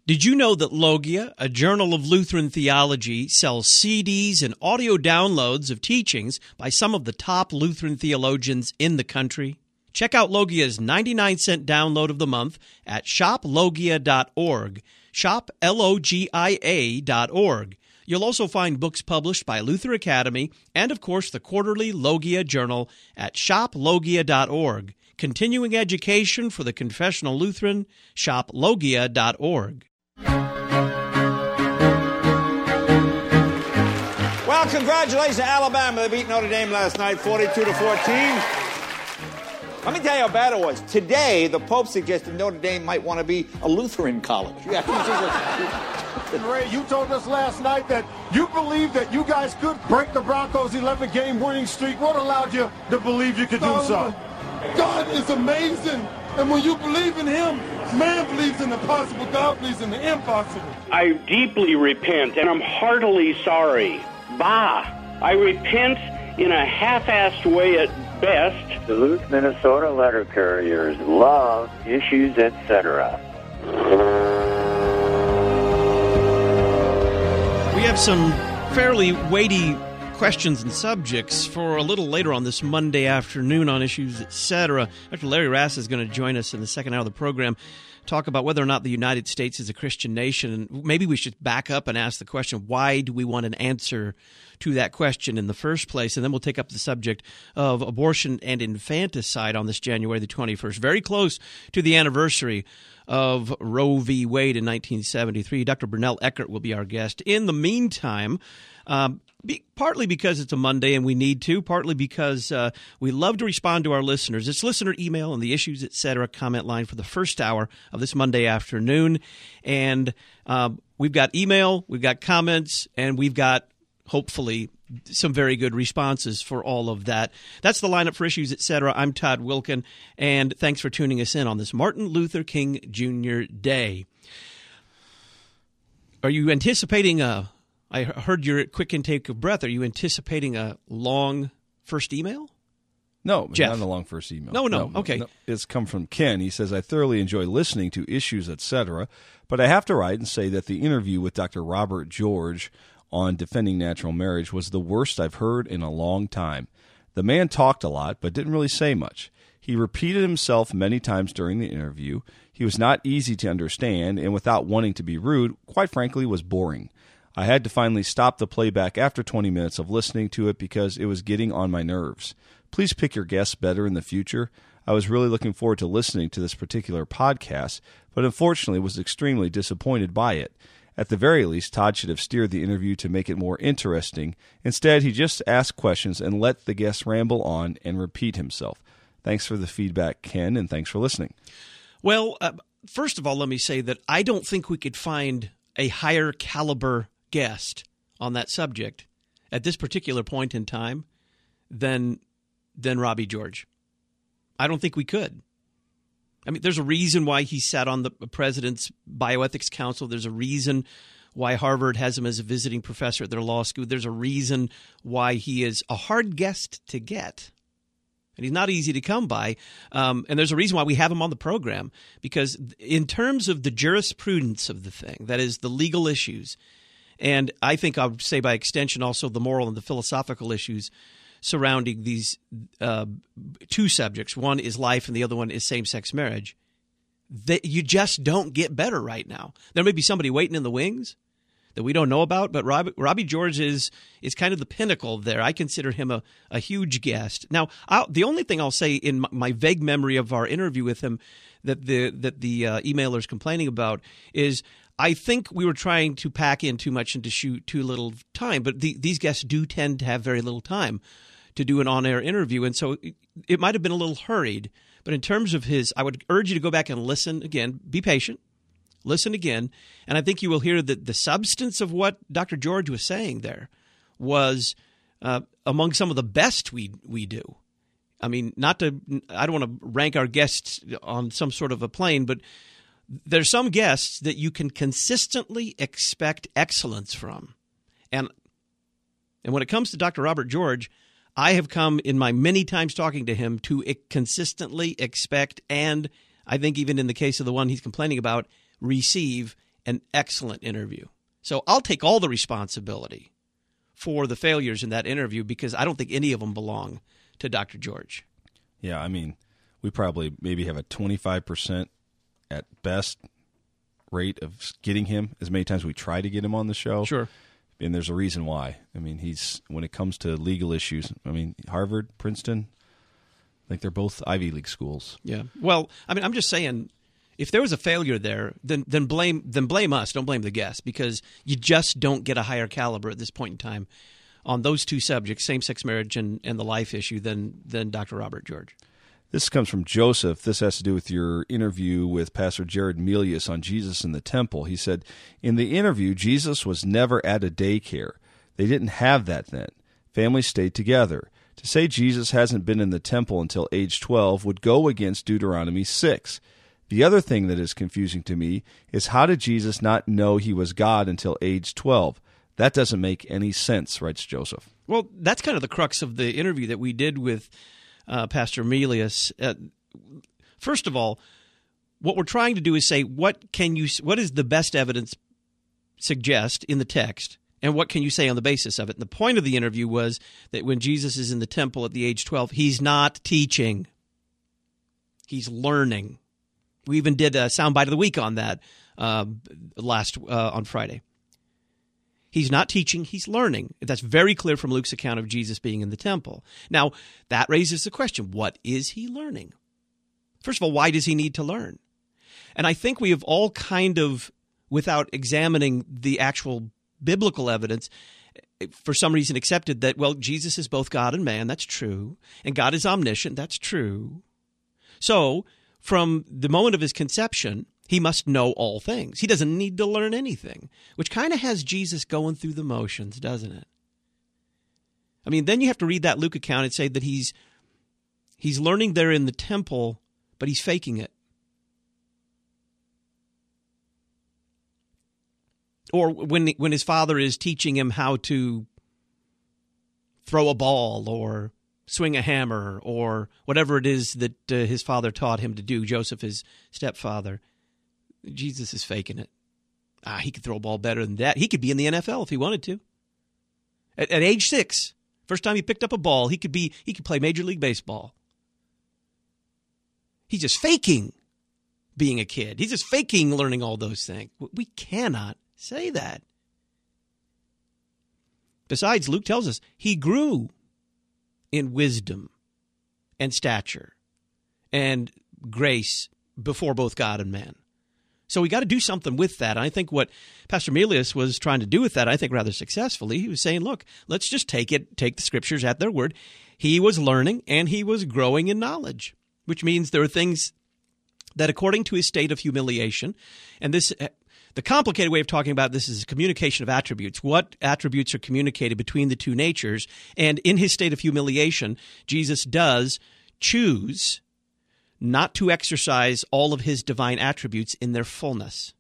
Did you know that Logia, a journal of Lutheran theology, sells CDs and audio downloads of teachings by some of the top Lutheran theologians in the country? Check out Logia's 99-cent download of the month at shoplogia.org. Shop, Logia.org. You'll also find books published by Luther Academy and, of course, the quarterly Logia Journal at shoplogia.org. Continuing education for the confessional Lutheran, shoplogia.org. Well, congratulations to Alabama. They beat Notre Dame last night, 42-14. Let me tell you how bad it was. Today, the Pope suggested Notre Dame might want to be a Lutheran college. Ray, you told us last night that you believed that you guys could break the Broncos' 11-game winning streak. What allowed you to believe you could do so? God is amazing. And when you believe in him, man believes in the possible, God believes in the impossible. I deeply repent, and I'm heartily sorry. Bah! I repent in a half-assed way at best. Duluth, Minnesota letter carriers love Issues, etc. We have some fairly weighty questions and subjects for a little later on this Monday afternoon on Issues, etc. Dr. Larry Rass is going to join us in the second hour of the program, talk about whether or not the United States is a Christian nation. And maybe we should back up and ask the question, why do we want an answer to that question in the first place? And then we'll take up the subject of abortion and infanticide on this January the 21st, very close to the anniversary of Roe v. Wade in 1973. Dr. Brunel Eckert will be our guest. In the meantime, partly because it's a Monday and we need to, partly because we love to respond to our listeners. It's listener email and the Issues, etc. comment line for the first hour of this Monday afternoon. And we've got email, we've got comments, and we've got, hopefully, some very good responses for all of that. That's the lineup for Issues, etc. I'm Todd Wilkin, and thanks for tuning us in on this Martin Luther King Jr. Day. Are you anticipating I heard your quick intake of breath. Are you anticipating a long first email? No, Jeff. Not a long first email. No. Okay. No. It's come from Ken. He says, I thoroughly enjoy listening to Issues, etc., but I have to write and say that the interview with Dr. Robert George on defending natural marriage was the worst I've heard in a long time. The man talked a lot, but didn't really say much. He repeated himself many times during the interview. He was not easy to understand, and without wanting to be rude, quite frankly, was boring. I had to finally stop the playback after 20 minutes of listening to it because it was getting on my nerves. Please pick your guests better in the future. I was really looking forward to listening to this particular podcast, but unfortunately was extremely disappointed by it. At the very least, Todd should have steered the interview to make it more interesting. Instead, he just asked questions and let the guest ramble on and repeat himself. Thanks for the feedback, Ken, and thanks for listening. Well, first of all, let me say that I don't think we could find a higher caliber guest on that subject at this particular point in time than Robbie George. I don't think we could. I mean, there's a reason why he sat on the president's bioethics council. There's a reason why Harvard has him as a visiting professor at their law school. There's a reason why he is a hard guest to get. And he's not easy to come by. And there's a reason why we have him on the program, because in terms of the jurisprudence of the thing, that is the legal issues, and I think I would say by extension also the moral and the philosophical issues surrounding these two subjects. One is life and the other one is same-sex marriage. You just don't get better right now. There may be somebody waiting in the wings that we don't know about, but Robbie George is kind of the pinnacle there. I consider him a huge guest. Now, the only thing I'll say in my vague memory of our interview with him that the emailer's complaining about is I think we were trying to pack in too much and to shoot too little time, but these guests do tend to have very little time to do an on-air interview, and so it might have been a little hurried. But in terms of I would urge you to go back and listen again. Be patient. Listen again. And I think you will hear that the substance of what Dr. George was saying there was among some of the best we do. I mean, I don't want to rank our guests on some sort of a plane, but there's some guests that you can consistently expect excellence from. And when it comes to Dr. Robert George, I have come in my many times talking to him to consistently expect, and I think even in the case of the one he's complaining about, receive an excellent interview. So I'll take all the responsibility for the failures in that interview because I don't think any of them belong to Dr. George. Yeah, I mean, we probably maybe have a 25% at best rate of getting him as many times we try to get him on the show. Sure. And there's a reason why. I mean, when it comes to legal issues, I mean, Harvard, Princeton, I think they're both Ivy League schools. Yeah. Well, I mean, I'm just saying, if there was a failure there, then blame us. Don't blame the guest, because you just don't get a higher caliber at this point in time on those two subjects, same-sex marriage and the life issue, than Dr. Robert George. This comes from Joseph. This has to do with your interview with Pastor Jared Milius on Jesus in the Temple. He said, in the interview, Jesus was never at a daycare. They didn't have that then. Families stayed together. To say Jesus hasn't been in the temple until age 12 would go against Deuteronomy 6. The other thing that is confusing to me is, how did Jesus not know he was God until age 12? That doesn't make any sense, writes Joseph. Well, that's kind of the crux of the interview that we did with Pastor Milius. First of all, what we're trying to do is say, what is the best evidence suggest in the text, and what can you say on the basis of it? And the point of the interview was that when Jesus is in the temple at the age 12, he's not teaching. He's learning. We even did a soundbite of the week on that on Friday. He's not teaching, he's learning. That's very clear from Luke's account of Jesus being in the temple. Now, that raises the question, what is he learning? First of all, why does he need to learn? And I think we have all kind of, without examining the actual biblical evidence, for some reason accepted that, well, Jesus is both God and man, that's true, and God is omniscient, that's true. So, from the moment of his conception, he must know all things. He doesn't need to learn anything, which kind of has Jesus going through the motions, doesn't it? I mean, then you have to read that Luke account and say that he's learning there in the temple, but he's faking it. Or when his father is teaching him how to throw a ball or swing a hammer or whatever it is that his father taught him to do, Joseph, his stepfather, Jesus is faking it. He could throw a ball better than that. He could be in the NFL if he wanted to. At age 6, first time he picked up a ball, he could play Major League Baseball. He's just faking being a kid. He's just faking learning all those things. We cannot say that. Besides, Luke tells us he grew in wisdom and stature and grace before both God and man. So we got to do something with that. And I think what Pastor Milius was trying to do with that, I think rather successfully, he was saying, look, let's just take the Scriptures at their word. He was learning and he was growing in knowledge, which means there are things that according to his state of humiliation, and this, the complicated way of talking about this is communication of attributes. What attributes are communicated between the two natures? And in his state of humiliation, Jesus does choose not to exercise all of his divine attributes in their fullness.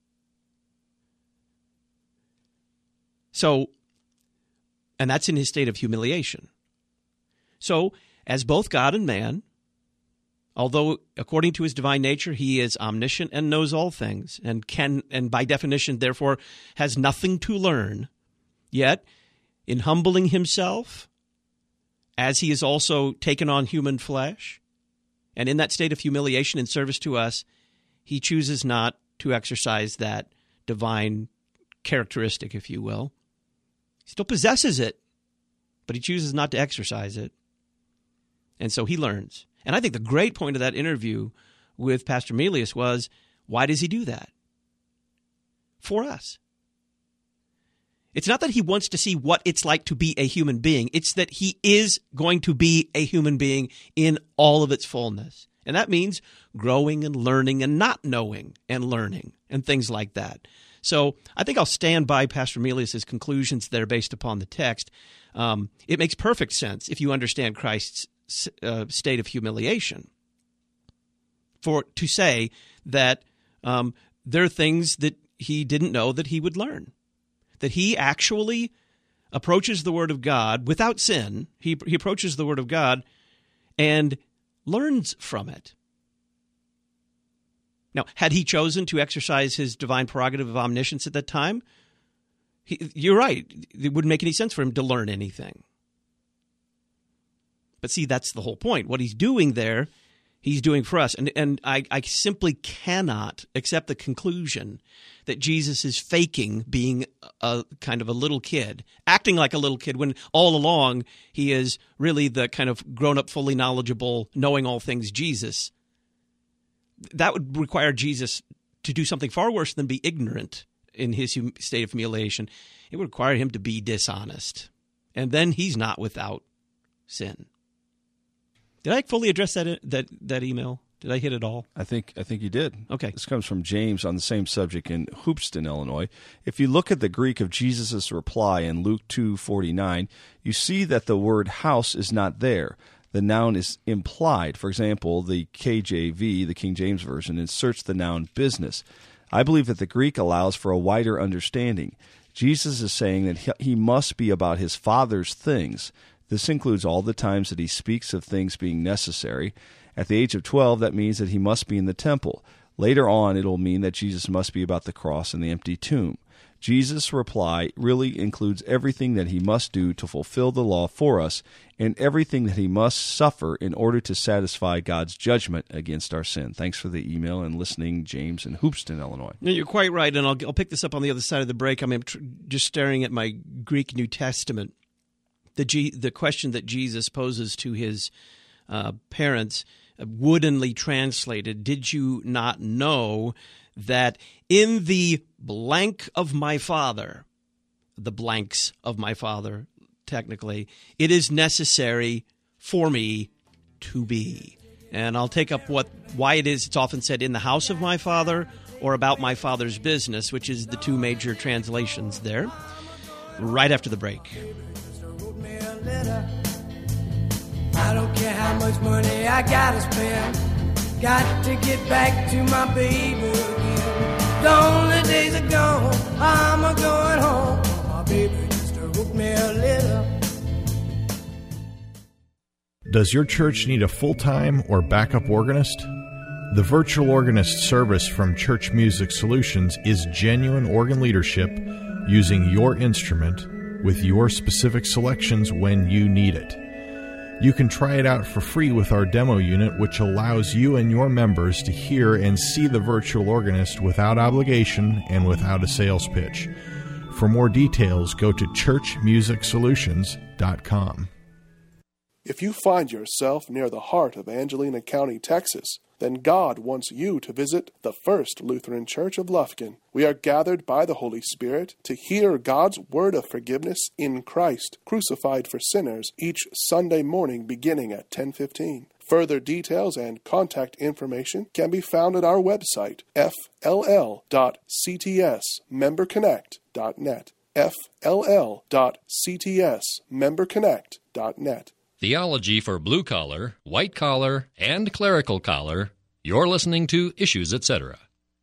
So, and that's in his state of humiliation. So, as both God and man, although according to his divine nature he is omniscient and knows all things and by definition therefore has nothing to learn, yet in humbling himself, as he has also taken on human flesh, and in that state of humiliation in service to us, he chooses not to exercise that divine characteristic, if you will. He still possesses it, but he chooses not to exercise it. And so he learns. And I think the great point of that interview with Pastor Milius was, why does he do that? For us. It's not that he wants to see what it's like to be a human being. It's that he is going to be a human being in all of its fullness. And that means growing and learning and not knowing and learning and things like that. So I think I'll stand by Pastor Milius' conclusions that are based upon the text. It makes perfect sense if you understand Christ's state of humiliation to say that there are things that he didn't know that he would learn. That he actually approaches the Word of God without sin. He approaches the Word of God and learns from it. Now, had he chosen to exercise his divine prerogative of omniscience at that time, you're right. It wouldn't make any sense for him to learn anything. But see, that's the whole point. What he's doing there, he's doing for us. And I simply cannot accept the conclusion that Jesus is faking being a kind of a little kid, acting like a little kid, when all along he is really the kind of grown-up, fully knowledgeable, knowing all things Jesus. That would require Jesus to do something far worse than be ignorant in his state of humiliation. It would require him to be dishonest. And then he's not without sin. Did I fully address that email? Did I hit it all? I think you did. Okay. This comes from James on the same subject in Hoopeston, Illinois. If you look at the Greek of Jesus' reply in Luke 2:49, you see that the word house is not there. The noun is implied. For example, the KJV, the King James Version, inserts the noun business. I believe that the Greek allows for a wider understanding. Jesus is saying that he must be about his Father's things. This includes all the times that he speaks of things being necessary. At the age of 12, that means that he must be in the temple. Later on, it will mean that Jesus must be about the cross and the empty tomb. Jesus' reply really includes everything that he must do to fulfill the law for us and everything that he must suffer in order to satisfy God's judgment against our sin. Thanks for the email and listening, James in Hoopeston, Illinois. No, you're quite right, and I'll pick this up on the other side of the break. I'm just staring at my Greek New Testament. The question that Jesus poses to his parents, woodenly translated, did you not know that in the blank of my Father, the blanks of my Father, technically, it is necessary for me to be. And I'll take up why it is it's often said in the house of my Father or about my Father's business, which is the two major translations there, right after the break. I don't care how much money I gotta spend. Got to get back to my baby again. The only days are gone, I'm a-going home. My baby just wrote me a letter. Does your church need a full-time or backup organist? The Virtual Organist service from Church Music Solutions is genuine organ leadership using your instrument with your specific selections when you need it. You can try it out for free with our demo unit, which allows you and your members to hear and see the virtual organist without obligation and without a sales pitch. For more details, go to churchmusicsolutions.com. If you find yourself near the heart of Angelina County, Texas, then God wants you to visit the First Lutheran Church of Lufkin. We are gathered by the Holy Spirit to hear God's word of forgiveness in Christ, crucified for sinners, each Sunday morning beginning at 10:15. Further details and contact information can be found at our website, fll.ctsmemberconnect.net, fll.ctsmemberconnect.net. Theology for blue collar, white collar, and clerical collar. You're listening to Issues, Etc.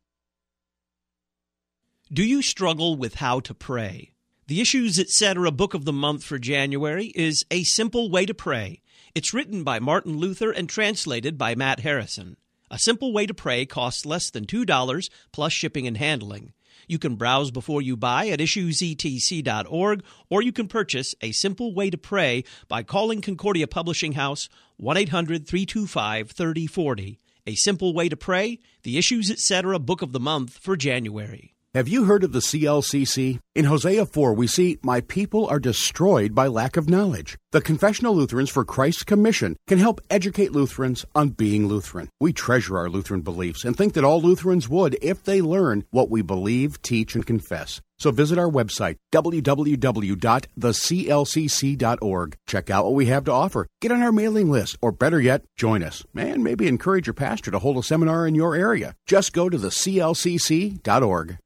Do you struggle with how to pray? The Issues, Etc. book of the month for January is A Simple Way to Pray. It's written by Martin Luther and translated by Matt Harrison. A Simple Way to Pray costs less than $2 plus shipping and handling. You can browse before you buy at issuesetc.org, or you can purchase A Simple Way to Pray by calling Concordia Publishing House 1-800-325-3040. A Simple Way to Pray, the Issues, Etc. book of the month for January. Have you heard of the CLCC? In Hosea 4, we see, "My people are destroyed by lack of knowledge." The Confessional Lutherans for Christ's Commission can help educate Lutherans on being Lutheran. We treasure our Lutheran beliefs and think that all Lutherans would if they learn what we believe, teach, and confess. So visit our website, www.theclcc.org. Check out what we have to offer. Get on our mailing list, or better yet, join us. And maybe encourage your pastor to hold a seminar in your area. Just go to theclcc.org.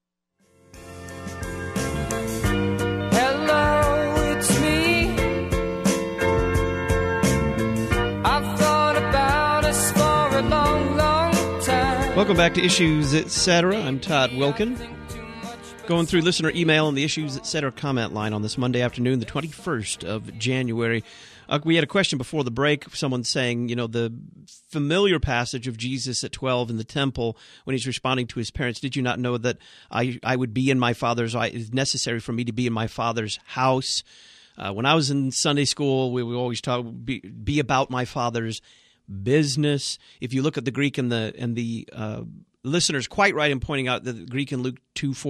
Welcome back to Issues, Etc. I'm Todd Wilkin. Going through listener email and the Issues, Etc. comment line on this Monday afternoon, the 21st of January. We had a question before the break, someone saying, the familiar passage of Jesus at 12 in the temple when he's responding to his parents, did you not know that I would be in my Father's, it is necessary for me to be in my Father's house? When I was in Sunday school, we always talk, be about my Father's business. If you look at the Greek and the listeners quite right in pointing out that the Greek in Luke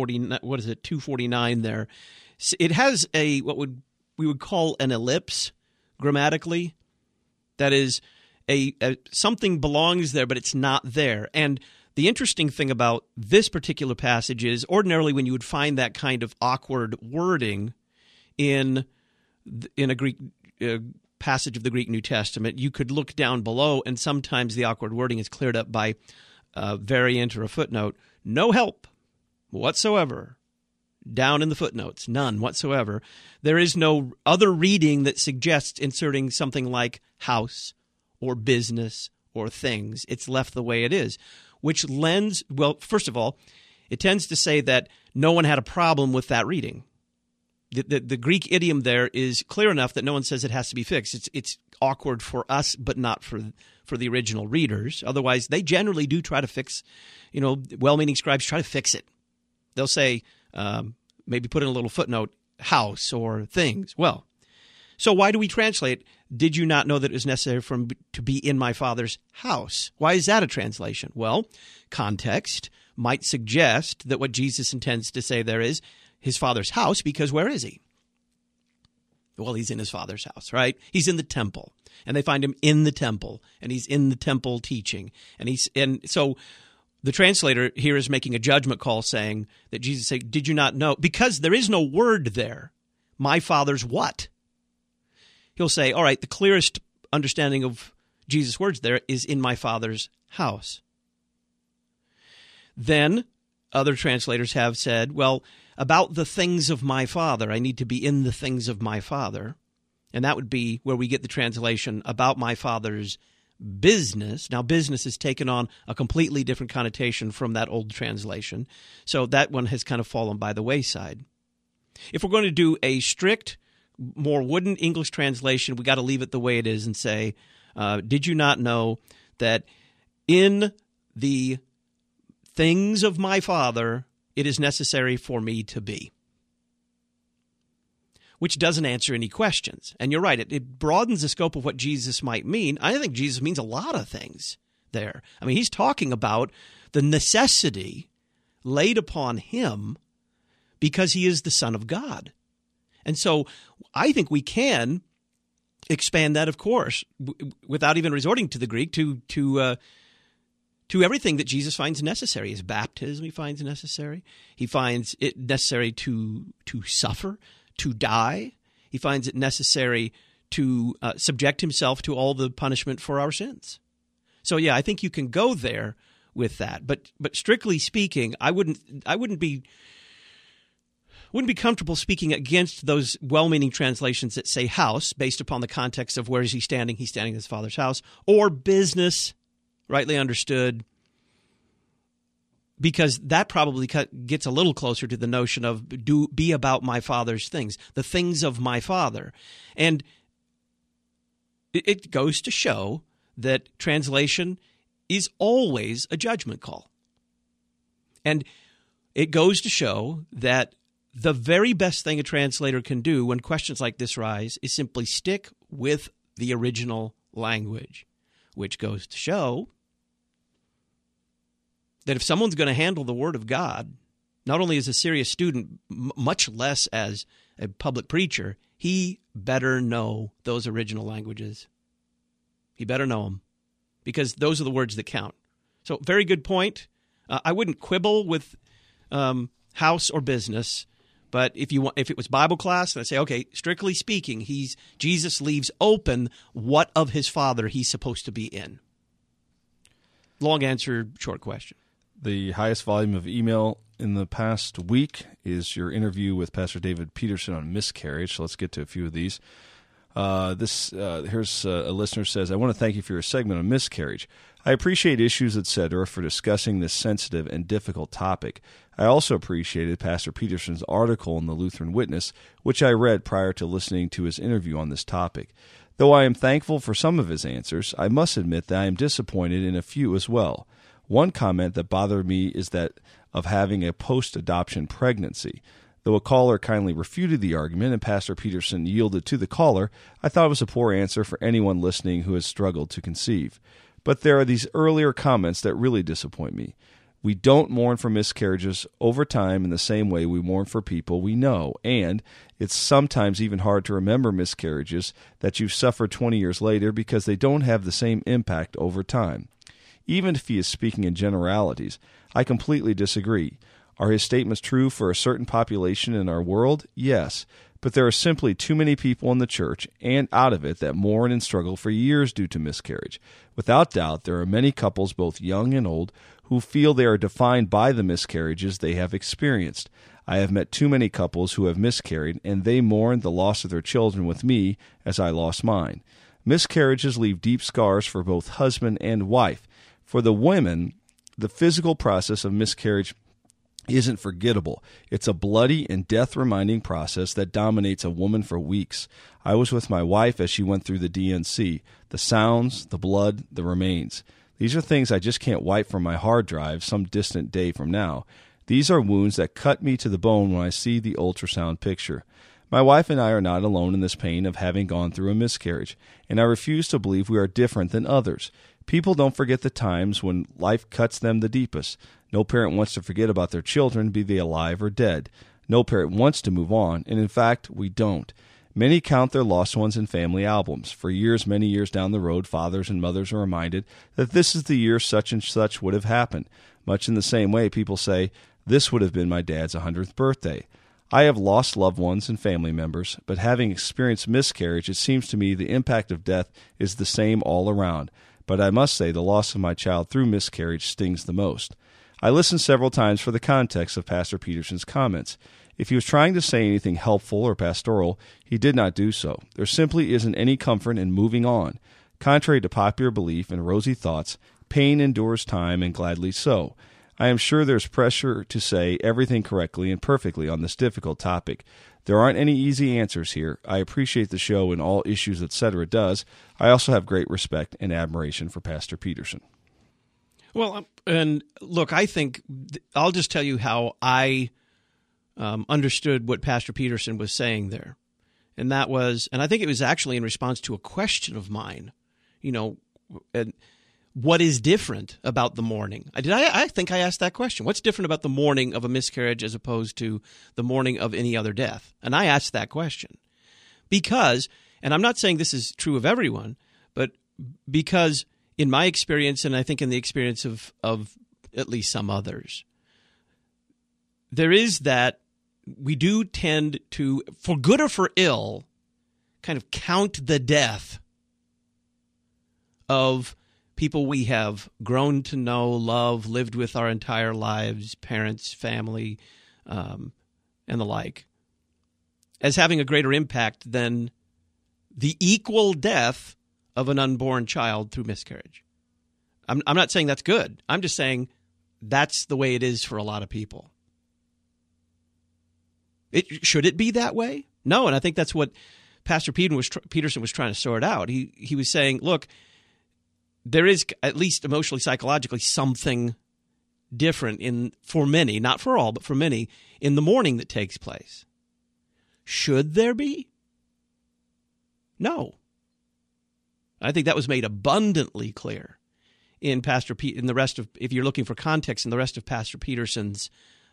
249 there, it has what we would call an ellipse grammatically. That is, something belongs there, but it's not there. And the interesting thing about this particular passage is ordinarily when you would find that kind of awkward wording in a Greek passage of the Greek New Testament, you could look down below, and sometimes the awkward wording is cleared up by a variant or a footnote. No help whatsoever. Down in the footnotes, none whatsoever. There is no other reading that suggests inserting something like house or business or things. It's left the way it is, which lends, well, first of all, it tends to say that no one had a problem with that reading. The Greek idiom there is clear enough that no one says it has to be fixed. It's awkward for us, but not for the original readers. Otherwise, they generally do try to fix, well-meaning scribes try to fix it. They'll say, maybe put in a little footnote, house or things. Well, so why do we translate, did you not know that it was necessary for him to be in my Father's house? Why is that a translation? Well, context might suggest that what Jesus intends to say there is his Father's house, because where is he? Well, he's in his Father's house, right? He's in the temple, and they find him in the temple, and he's in the temple teaching. And so the translator here is making a judgment call saying that Jesus said, did you not know? Because there is no word there. My Father's what? He'll say, all right, the clearest understanding of Jesus' words there is in my Father's house. Then other translators have said, well, about the things of my Father, I need to be in the things of my Father. And that would be where we get the translation about my Father's business. Now, business has taken on a completely different connotation from that old translation. So that one has kind of fallen by the wayside. If we're going to do a strict, more wooden English translation, we got to leave it the way it is and say, did you not know that in the things of my Father, it is necessary for me to be? Which doesn't answer any questions. And you're right, it broadens the scope of what Jesus might mean. I think Jesus means a lot of things there. I mean, he's talking about the necessity laid upon him because he is the Son of God. And so I think we can expand that, of course, without even resorting to the Greek, to everything that Jesus finds necessary. His baptism he finds necessary. He finds it necessary to suffer, to die. He finds it necessary to subject himself to all the punishment for our sins. So yeah, I think you can go there with that. But strictly speaking, I wouldn't be comfortable speaking against those well-meaning translations that say house based upon the context of where is he standing? He's standing in his Father's house, or business, rightly understood, because that probably gets a little closer to the notion of be about my Father's things, the things of my Father. And it goes to show that translation is always a judgment call. And it goes to show that the very best thing a translator can do when questions like this rise is simply stick with the original language, which goes to show that if someone's going to handle the Word of God, not only as a serious student, much less as a public preacher, he better know those original languages. He better know them, because those are the words that count. So, very good point. I wouldn't quibble with house or business, but if it was Bible class, I'd say, okay, strictly speaking, Jesus leaves open what of his Father he's supposed to be in. Long answer, short question. The highest volume of email in the past week is your interview with Pastor David Peterson on miscarriage. So let's get to a few of these. Here's a listener says, I want to thank you for your segment on miscarriage. I appreciate Issues, etc. for discussing this sensitive and difficult topic. I also appreciated Pastor Peterson's article in the Lutheran Witness, which I read prior to listening to his interview on this topic. Though I am thankful for some of his answers, I must admit that I am disappointed in a few as well. One comment that bothered me is that of having a post-adoption pregnancy. Though a caller kindly refuted the argument and Pastor Peterson yielded to the caller, I thought it was a poor answer for anyone listening who has struggled to conceive. But there are these earlier comments that really disappoint me. We don't mourn for miscarriages over time in the same way we mourn for people we know, and it's sometimes even hard to remember miscarriages that you've suffered 20 years later because they don't have the same impact over time. Even if he is speaking in generalities, I completely disagree. Are his statements true for a certain population in our world? Yes, but there are simply too many people in the church and out of it that mourn and struggle for years due to miscarriage. Without doubt, there are many couples, both young and old, who feel they are defined by the miscarriages they have experienced. I have met too many couples who have miscarried, and they mourn the loss of their children with me as I lost mine. Miscarriages leave deep scars for both husband and wife. For the women, the physical process of miscarriage isn't forgettable. It's a bloody and death-reminding process that dominates a woman for weeks. I was with my wife as she went through the D&C. The sounds, the blood, the remains. These are things I just can't wipe from my hard drive some distant day from now. These are wounds that cut me to the bone when I see the ultrasound picture. My wife and I are not alone in this pain of having gone through a miscarriage, and I refuse to believe we are different than others. People don't forget the times when life cuts them the deepest. No parent wants to forget about their children, be they alive or dead. No parent wants to move on, and in fact, we don't. Many count their lost ones in family albums. For years, many years down the road, fathers and mothers are reminded that this is the year such and such would have happened. Much in the same way, people say, this would have been my dad's 100th birthday. I have lost loved ones and family members, but having experienced miscarriage, it seems to me the impact of death is the same all around. But I must say the loss of my child through miscarriage stings the most. I listened several times for the context of Pastor Peterson's comments. If he was trying to say anything helpful or pastoral, he did not do so. There simply isn't any comfort in moving on. Contrary to popular belief and rosy thoughts, pain endures time, and gladly so. I am sure there's pressure to say everything correctly and perfectly on this difficult topic. There aren't any easy answers here. I appreciate the show and all issues, etc. does. I also have great respect and admiration for Pastor Peterson. Well, and look, I think I'll just tell you how I understood what Pastor Peterson was saying there. And that was, and I think it was actually in response to a question of mine, what is different about the mourning? I think I asked that question. What's different about the mourning of a miscarriage as opposed to the mourning of any other death? And I asked that question because, and I'm not saying this is true of everyone, but because in my experience, and I think in the experience of at least some others, there is that we do tend to, for good or for ill, kind of count the death of people we have grown to know, love, lived with our entire lives, parents, family, and the like, as having a greater impact than the equal death of an unborn child through miscarriage. I'm not saying that's good. I'm just saying that's the way it is for a lot of people. Should it be that way? No, and I think that's what Pastor Peterson was trying to sort out. He was saying, look, there is, at least emotionally, psychologically, something different for many, not for all, but for many, in the mourning that takes place. Should there be? No. I think that was made abundantly clear in in the rest of, if you're looking for context, in the rest of Pastor Peterson's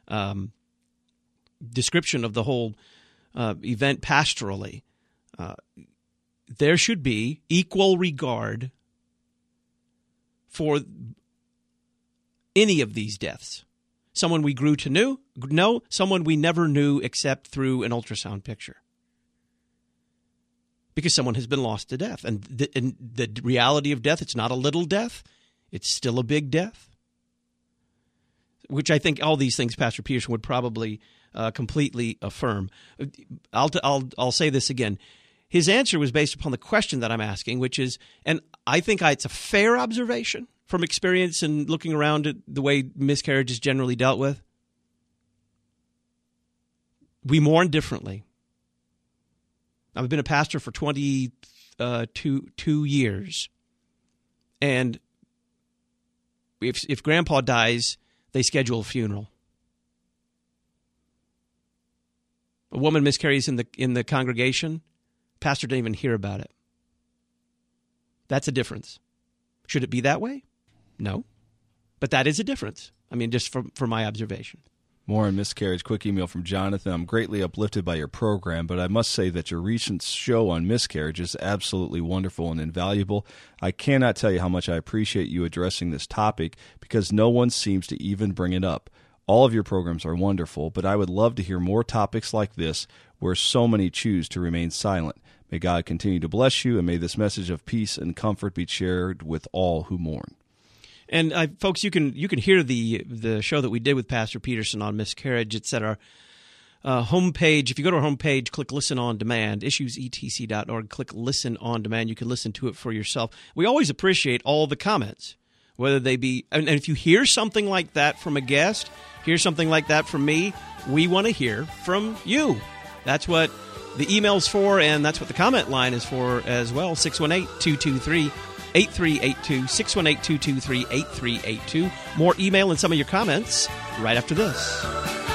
description of the whole event pastorally. There should be equal regard for any of these deaths. Someone we grew to know, someone we never knew except through an ultrasound picture. Because someone has been lost to death. And the reality of death, it's not a little death. It's still a big death. Which I think all these things Pastor Peterson would probably completely affirm. I'll say this again. His answer was based upon the question that I'm asking, which is, and I think it's a fair observation from experience and looking around at the way miscarriage is generally dealt with. We mourn differently. I've been a pastor for 23 2 years. And if Grandpa dies, they schedule a funeral. A woman miscarries in the congregation, pastor didn't even hear about it. That's a difference. Should it be that way? No. But that is a difference. I mean, just from my observation. More on miscarriage. Quick email from Jonathan. I'm greatly uplifted by your program, but I must say that your recent show on miscarriage is absolutely wonderful and invaluable. I cannot tell you how much I appreciate you addressing this topic because no one seems to even bring it up. All of your programs are wonderful, but I would love to hear more topics like this where so many choose to remain silent. May God continue to bless you, and may this message of peace and comfort be shared with all who mourn. And folks, you can hear the show that we did with Pastor Peterson on miscarriage. It's at our homepage. If you go to our homepage, click Listen on Demand, issuesetc.org, click Listen on Demand. You can listen to it for yourself. We always appreciate all the comments, whether they be, and if you hear something like that from a guest, hear something like that from me, we want to hear from you. That's what the email's for, and that's what the comment line is for as well, 618-223-8382, 618-223-8382. More email and some of your comments right after this.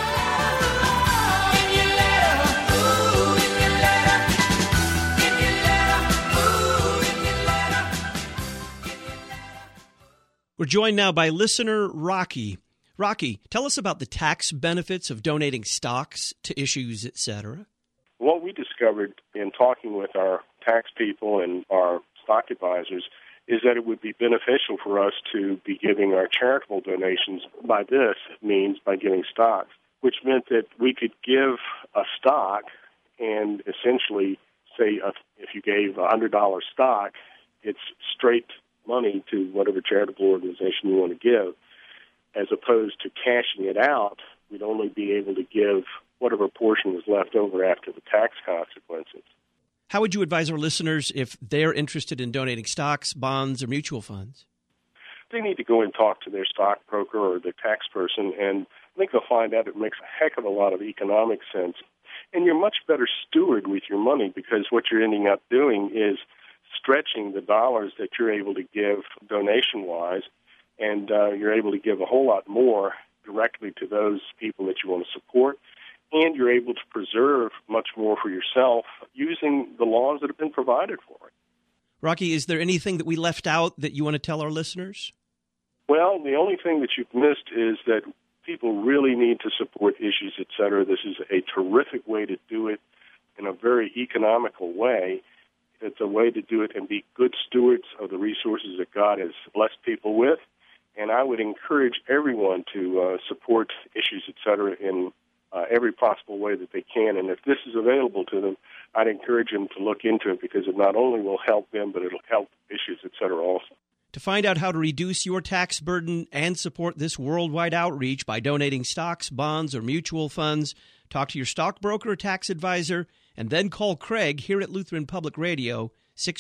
We're joined now by listener Rocky. Rocky, tell us about the tax benefits of donating stocks to Issues, etc. What we discovered in talking with our tax people and our stock advisors is that it would be beneficial for us to be giving our charitable donations by this means, by giving stocks, which meant that we could give a stock and essentially say if you gave a $100 stock, it's straight money to whatever charitable organization you want to give. As opposed to cashing it out, we'd only be able to give whatever portion was left over after the tax consequences. How would you advise our listeners if they're interested in donating stocks, bonds, or mutual funds? They need to go and talk to their stockbroker or their tax person, and I think they'll find out it makes a heck of a lot of economic sense. And you're much better steward with your money because what you're ending up doing is stretching the dollars that you're able to give donation-wise, and you're able to give a whole lot more directly to those people that you want to support, and you're able to preserve much more for yourself using the laws that have been provided for it. Rocky, is there anything that we left out that you want to tell our listeners? Well, the only thing that you've missed is that people really need to support Issues, etc. This is a terrific way to do it in a very economical way. It's a way to do it and be good stewards of the resources that God has blessed people with. And I would encourage everyone to support Issues, etc. in every possible way that they can. And if this is available to them, I'd encourage them to look into it because it not only will help them, but it'll help Issues, etc. also. To find out how to reduce your tax burden and support this worldwide outreach by donating stocks, bonds, or mutual funds, talk to your stockbroker or tax advisor, and then call Craig here at Lutheran Public Radio,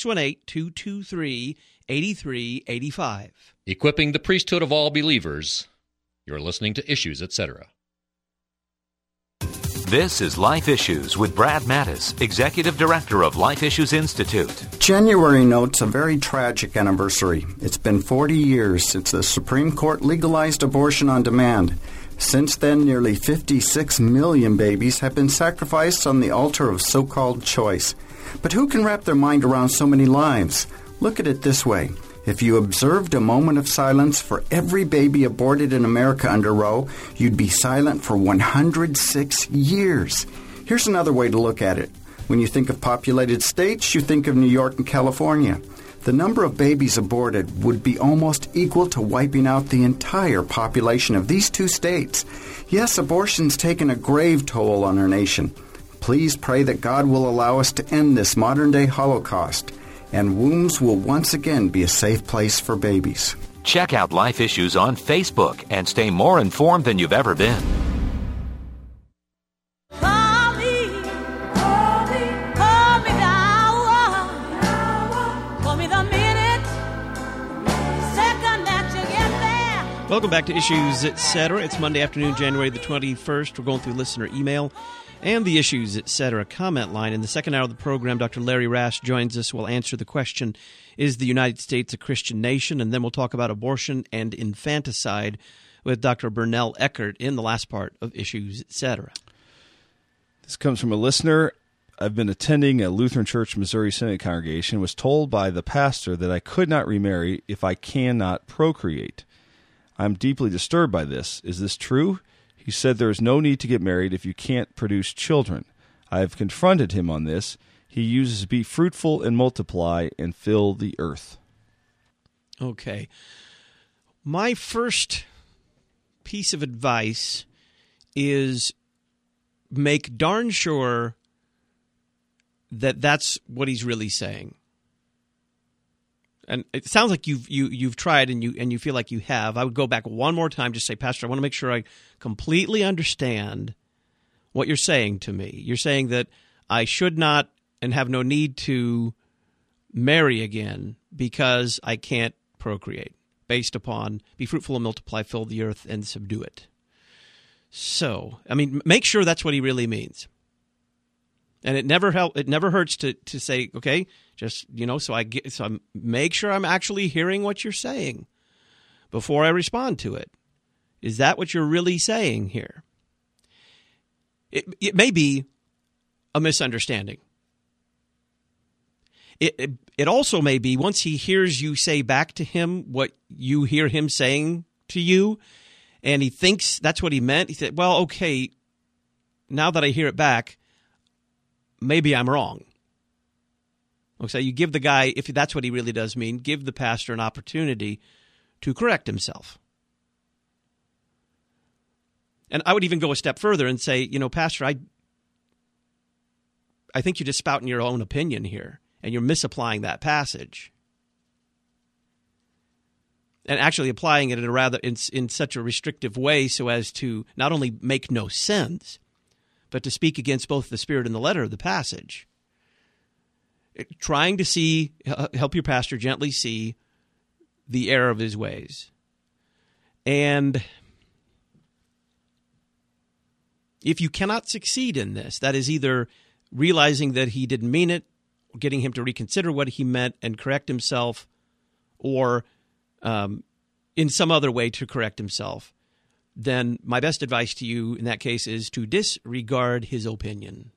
618-223-8385. Equipping the priesthood of all believers. You're listening to Issues, etc. This is Life Issues with Brad Mattis, Executive Director of Life Issues Institute. January notes a very tragic anniversary. It's been 40 years since the Supreme Court legalized abortion on demand. Since then, nearly 56 million babies have been sacrificed on the altar of so-called choice. But who can wrap their mind around so many lives? Look at it this way. If you observed a moment of silence for every baby aborted in America under Roe, you'd be silent for 106 years. Here's another way to look at it. When you think of populated states, you think of New York and California. The number of babies aborted would be almost equal to wiping out the entire population of these two states. Yes, abortion's taken a grave toll on our nation. Please pray that God will allow us to end this modern-day Holocaust, and wombs will once again be a safe place for babies. Check out Life Issues on Facebook and stay more informed than you've ever been. Welcome back to Issues, Etc. It's Monday afternoon, January the 21st. We're going through listener email and the Issues, Etc. comment line. In the second hour of the program, Dr. Larry Rash joins us. We'll answer the question, is the United States a Christian nation? And then we'll talk about abortion and infanticide with Dr. Bernell Eckert in the last part of Issues, Etc. This comes from a listener. I've been attending a Lutheran Church Missouri Synod congregation, was told by the pastor that I could not remarry if I cannot procreate. I'm deeply disturbed by this. Is this true? He said there is no need to get married if you can't produce children. I have confronted him on this. He uses be fruitful and multiply and fill the earth. Okay. My first piece of advice is make darn sure that that's what he's really saying. And it sounds like you've tried and you feel like you have. I would go back one more time, just say, Pastor, I want to make sure I completely understand what you're saying to me. You're saying that I should not and have no need to marry again because I can't procreate, based upon be fruitful and multiply, fill the earth, and subdue it. So, I mean, make sure that's what he really means. And it never hurts to say, okay, just, so make sure I'm actually hearing what you're saying before I respond to it. Is that what you're really saying here? It may be a misunderstanding. It also may be, once he hears you say back to him what you hear him saying to you, and he thinks that's what he meant, he said, well, okay, now that I hear it back, maybe I'm wrong. So you give the guy, if that's what he really does mean, give the pastor an opportunity to correct himself. And I would even go a step further and say, Pastor, I think you're just spouting your own opinion here, and you're misapplying that passage. And actually applying it in such a restrictive way so as to not only make no sense, but to speak against both the spirit and the letter of the passage. Trying to help your pastor gently see the error of his ways. And if you cannot succeed in this, that is either realizing that he didn't mean it, getting him to reconsider what he meant and correct himself, or in some other way to correct himself, then my best advice to you in that case is to disregard his opinion.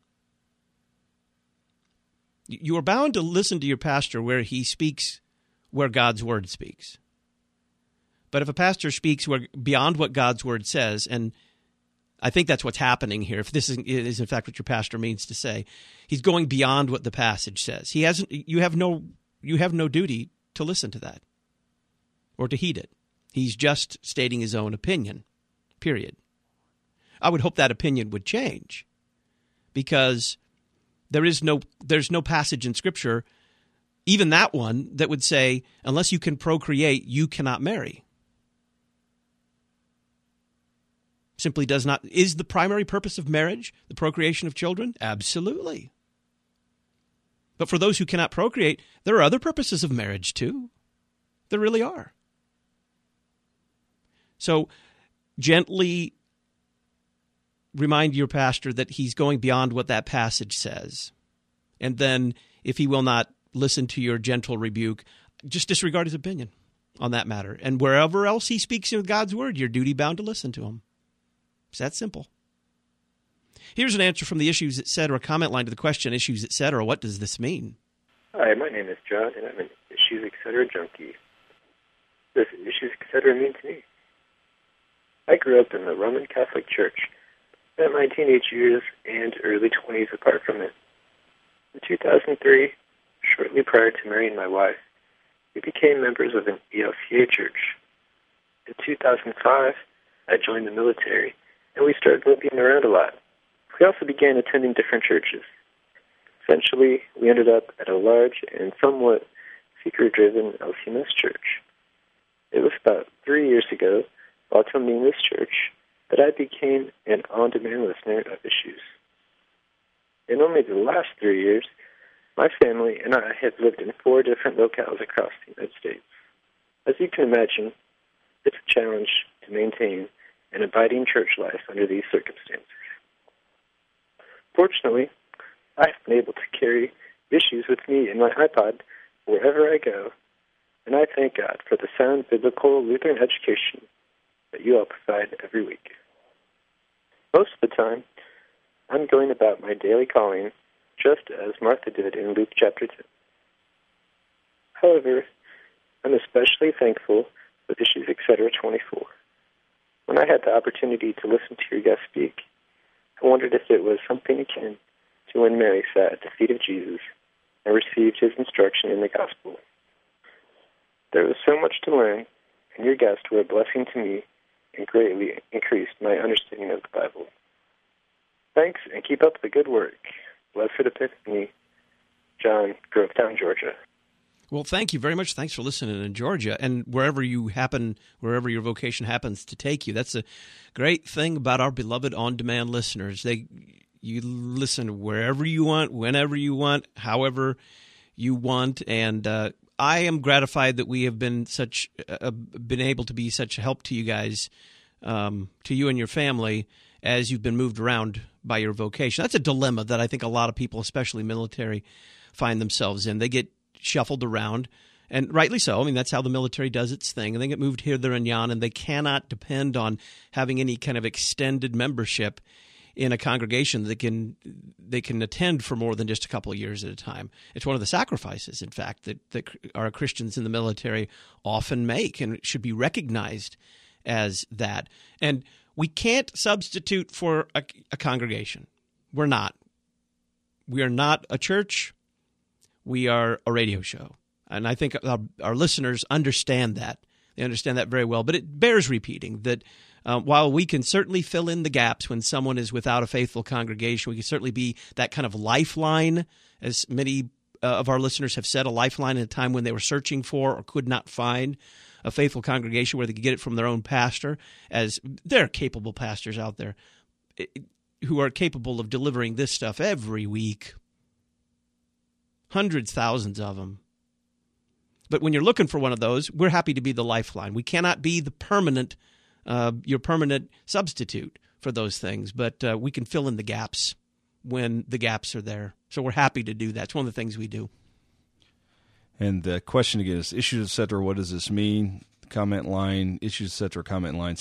You are bound to listen to your pastor where he speaks, where God's word speaks. But if a pastor speaks beyond what God's word says, and I think that's what's happening here, if this is in fact what your pastor means to say, he's going beyond what the passage says. You have no duty to listen to that or to heed it. He's just stating his own opinion. Period. I would hope that opinion would change, because there's no passage in Scripture, even that one, that would say, unless you can procreate, you cannot marry. Simply does not. Is the primary purpose of marriage the procreation of children? Absolutely. But for those who cannot procreate, there are other purposes of marriage too. There really are. So gently remind your pastor that he's going beyond what that passage says. And then if he will not listen to your gentle rebuke, just disregard his opinion on that matter. And wherever else he speaks in God's word, you're duty-bound to listen to him. It's that simple. Here's an answer from the Issues, Etc. comment line to the question, Issues, Etc. What does this mean? Hi, my name is John, and I'm an Issues, Etc. junkie. What does Issues, Etc. mean to me? I grew up in the Roman Catholic Church, spent my teenage years and early 20s apart from it. In 2003, shortly prior to marrying my wife, we became members of an ELCA church. In 2005, I joined the military, and we started moving around a lot. We also began attending different churches. Eventually, we ended up at a large and somewhat seeker-driven LCMS church. It was about 3 years ago, while attending this church, that I became an on-demand listener of Issues. In only the last 3 years, my family and I have lived in 4 different locales across the United States. As you can imagine, it's a challenge to maintain an abiding church life under these circumstances. Fortunately, I've been able to carry issues with me in my iPod wherever I go, and I thank God for the sound biblical Lutheran education that you all provide every week. Most of the time, I'm going about my daily calling just as Martha did in Luke chapter 10. However, I'm especially thankful for Issues Etc. 24. When I had the opportunity to listen to your guest speak, I wondered if it was something akin to when Mary sat at the feet of Jesus and received his instruction in the gospel. There was so much to learn, and your guests were a blessing to me and greatly increased my understanding of the Bible. Thanks, and keep up the good work. Blessed Epiphany, John, Grovetown, Georgia. Well, thank you very much. Thanks for listening in Georgia and wherever your vocation happens to take you. That's a great thing about our beloved on-demand listeners. You listen wherever you want, whenever you want, however you want, and I am gratified that we have been been able to be such a help to you guys, to you and your family, as you've been moved around by your vocation. That's a dilemma that I think a lot of people, especially military, find themselves in. They get shuffled around, and rightly so. I mean, that's how the military does its thing, and they get moved here, there, and yon, and they cannot depend on having any kind of extended membership in a congregation that they can attend for more than just a couple of years at a time. It's one of the sacrifices, in fact, that our Christians in the military often make, and it should be recognized as that. And we can't substitute for a congregation. We're not. We are not a church. We are a radio show. And I think our listeners understand that. They understand that very well. But it bears repeating that while we can certainly fill in the gaps when someone is without a faithful congregation, we can certainly be that kind of lifeline, as many of our listeners have said, a lifeline in a time when they were searching for or could not find a faithful congregation where they could get it from their own pastor, as there are capable pastors out there who are capable of delivering this stuff every week. Hundreds, thousands of them. But when you're looking for one of those, we're happy to be the lifeline. We cannot be the your permanent substitute for those things, but we can fill in the gaps when the gaps are there. So we're happy to do that. It's one of the things we do. And the question again is, Issues Etc., what does this mean? Comment line, Issues Etc., comment line,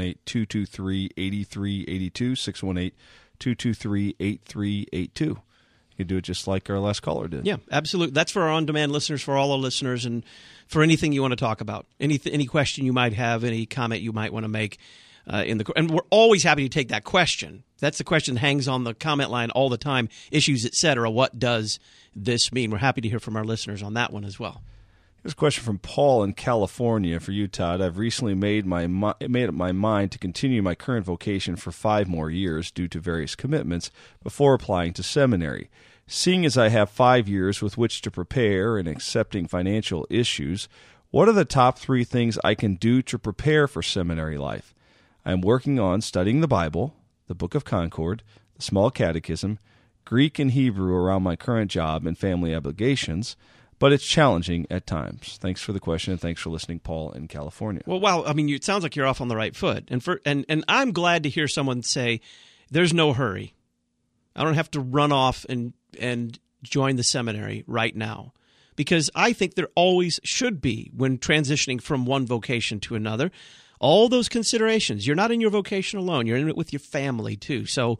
618-223-8382, 618-223-8382. You can do it just like our last caller did. Yeah, absolutely. That's for our on-demand listeners, for all our listeners, and for anything you want to talk about, any question you might have, any comment you might want to make. And we're always happy to take that question. That's the question that hangs on the comment line all the time. Issues, etc. What does this mean? We're happy to hear from our listeners on that one as well. Here's a question from Paul in California for you, Todd. I've recently made up my mind to continue my current vocation for 5 more years due to various commitments before applying to seminary. Seeing as I have 5 years with which to prepare and accepting financial issues, what are the top 3 things I can do to prepare for seminary life? I'm working on studying the Bible, the Book of Concord, the Small Catechism, Greek and Hebrew around my current job and family obligations, but it's challenging at times. Thanks for the question, and thanks for listening, Paul in California. Well, wow, I mean, it sounds like you're off on the right foot. And I'm glad to hear someone say, there's no hurry. I don't have to run off and join the seminary right now. Because I think there always should be, when transitioning from one vocation to another, all those considerations. You're not in your vocation alone. You're in it with your family, too. So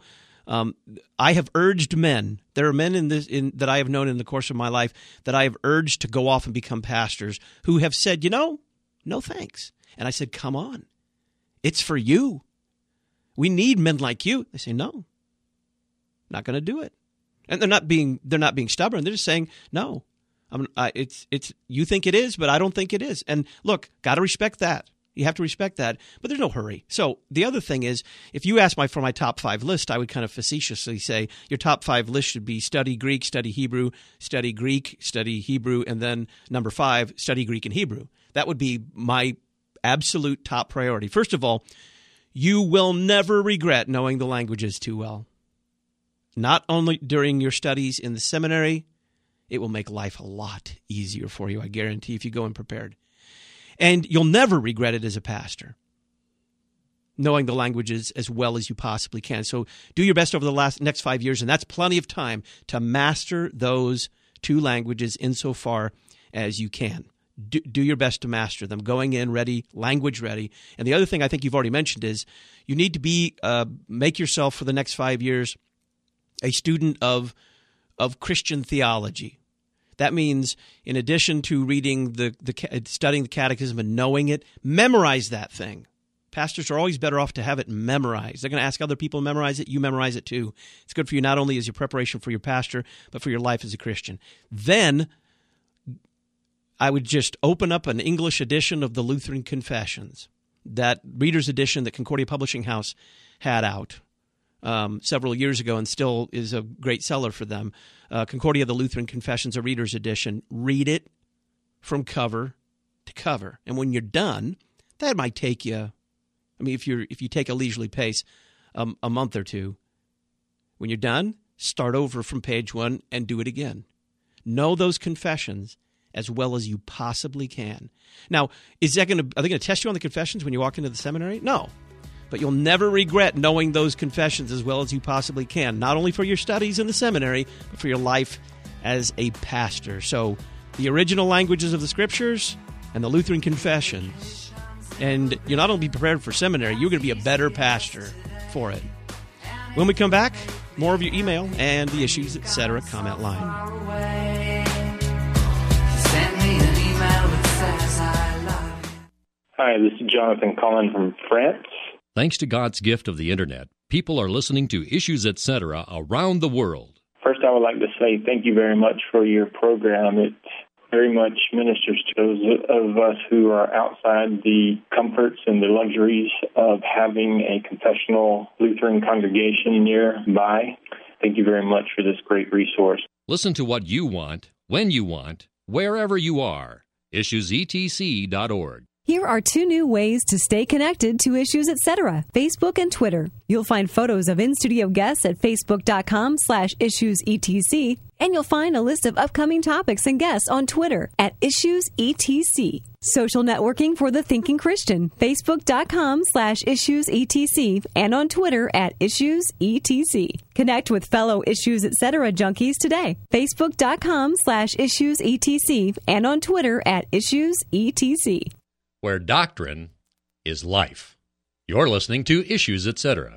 I have urged men. There are men that I have known in the course of my life that I have urged to go off and become pastors who have said, no thanks. And I said, come on. It's for you. We need men like you. They say, no, not going to do it. And they're not being stubborn. They're just saying, no. It's you think it is, but I don't think it is. And look, got to respect that. You have to respect that, but there's no hurry. So the other thing is, if you ask for my top 5 list, I would kind of facetiously say your top 5 list should be study Greek, study Hebrew, study Greek, study Hebrew, and then number 5, study Greek and Hebrew. That would be my absolute top priority. First of all, you will never regret knowing the languages too well. Not only during your studies in the seminary, it will make life a lot easier for you, I guarantee, if you go in prepared. And you'll never regret it as a pastor. knowing the languages as well as you possibly can. So do your best over the next 5 years, and that's plenty of time to master those 2 languages insofar as you can. Do your best to master them, going in ready, language ready. And the other thing I think you've already mentioned is you need to make yourself for the next 5 years a student of Christian theology. That means, in addition to reading studying the catechism and knowing it, memorize that thing. Pastors are always better off to have it memorized. They're going to ask other people to memorize it. You memorize it too. It's good for you not only as your preparation for your pastor, but for your life as a Christian. Then I would just open up an English edition of the Lutheran Confessions, that reader's edition that Concordia Publishing House had out several years ago and still is a great seller for them. Concordia, the Lutheran Confessions, a reader's edition. Read it from cover to cover. And when you're done, that might take you, if you take a leisurely pace, a month or two. When you're done, start over from page 1 and do it again. Know those confessions as well as you possibly can. Now, are they going to test you on the confessions when you walk into the seminary? No. But you'll never regret knowing those confessions as well as you possibly can, not only for your studies in the seminary, but for your life as a pastor. So the original languages of the Scriptures and the Lutheran Confessions. And you'll not only be prepared for seminary, you're going to be a better pastor for it. When we come back, more of your email and the Issues, Etc. comment line. Send me an email that says I love you. Hi, this is Jonathan calling from France. Thanks to God's gift of the Internet, people are listening to Issues, Etc. around the world. First, I would like to say thank you very much for your program. It very much ministers to those of us who are outside the comforts and the luxuries of having a confessional Lutheran congregation nearby. Thank you very much for this great resource. Listen to what you want, when you want, wherever you are. IssuesETC.org. Here are 2 new ways to stay connected to Issues, Etc. Facebook and Twitter. You'll find photos of in-studio guests at facebook.com/IssuesETC, and you'll find a list of upcoming topics and guests on Twitter at IssuesETC. Social networking for the thinking Christian, facebook.com/IssuesETC, and on Twitter at IssuesETC. Connect with fellow Issues, Etc. junkies today. Facebook.com/IssuesETC, and on Twitter at IssuesETC. Where doctrine is life. You're listening to Issues, Etc.